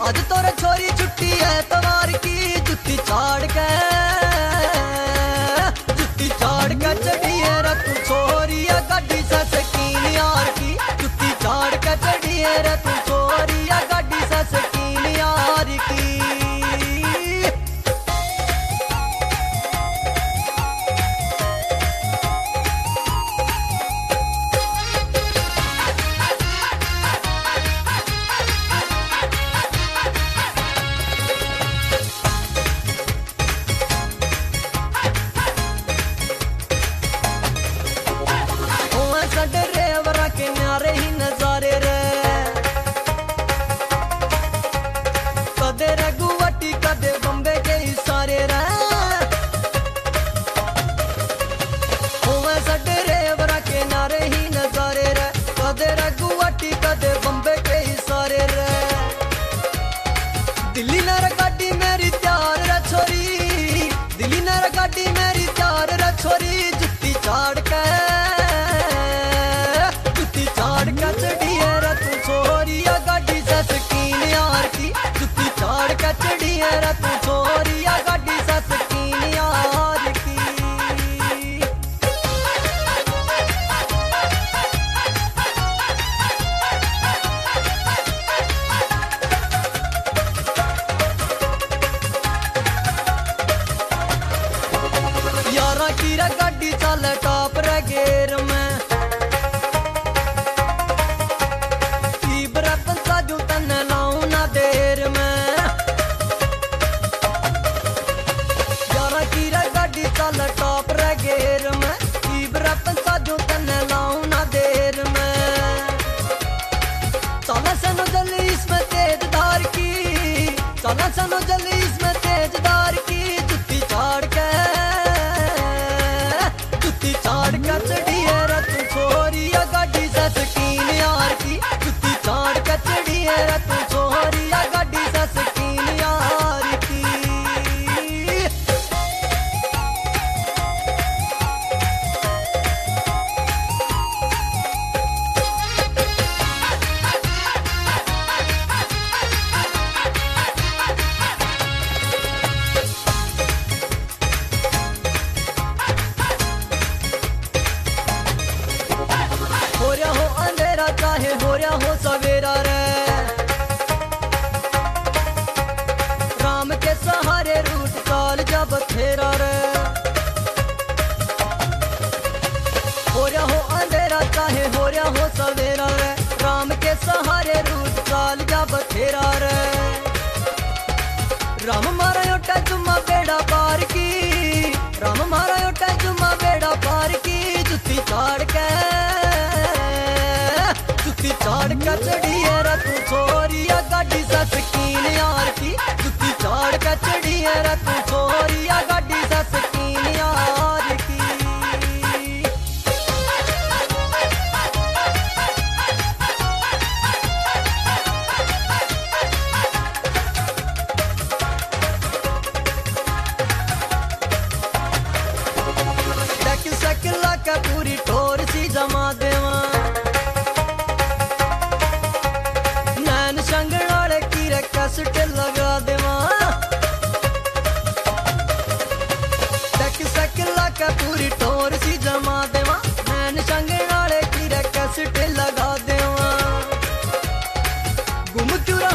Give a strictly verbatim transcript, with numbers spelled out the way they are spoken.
आज तोरे छोरी छुट्टी है तवार की, जुत्ती चाड़ के जुत्ती चाड़ के चढ़ी है रे तू छोरी है गाड़ी से सकीन यार की, जुत्ती चाड़ के चढ़ी है रे तू छोरी है गाड़ी से सकीन यार की। ड्राइवरा के न्यारे ही नजारे रे, कदे रे गुवाहाटी कदे बम्बे के इशारे रे, ड्राइवरा के न्यारे ही नजारे रे, कदे रे गुवाहाटी कदे बम्बे के इशारे रे। दिल्ली नर गाड़ी मेरी त्यार रे छोरी, दिल्ली नर गाड़ी मेरी त्यार रे छोरी, जुत्ती चाड़ के चढ़ी है रे तू छोरी या गाड़ी से सकीन यार की, जुत्ती चाड़ के चढ़ी है रे तू छोरी या गाड़ी से सकीन यार की। यारा की रे गाड़ी चले टॉप रे गेर में, टॉप रे गेर में इबरा पंसा जो तने लाऊं ना देर में। चला सनो जल्दी इसमें तेज धार की, चला सनो जल्दी इसमें तेज धार की, जुत्ती चाड़ के जुत्ती चाड़ के चढ़ी है रे तू छोरी या गाड़ी से सकीन यार की, जुत्ती चाड़ के चढ़ी है रे तू छोरी या गाड़ी से सकीन यार की। हो रहा हो अंधेरा चाहे हो रहा हो सवेरा रे, राम के सहारे रूट चाल जा बथेरा रे। हो रहा हो अंधेरा चाहे हो रहा हो सवेरा रे, राम के सहारे रूट चाल जा बथेरा रे। राम मारा योटा जुम्मा बेड़ा पार की, राम मारा योटा जुम्मा बेड़ा पार की, जुत्ती चाड़ के जुत्ती चाड़ के चढ़ी है रे तू छोरी या गाड़ी से सकीन यार की, जुत्ती चाड़ के चढ़ी है रे तू छोरी या गाड़ी से सकीन यार की। साइकिल साइकिल लाके पूरी ठोर सी जमा देवा, कसट लगा देवा, टक सकला का पूरी ठोर सी जमा देवा, नैन संग नाले की रे कसट लगा देवा। गुम चुरा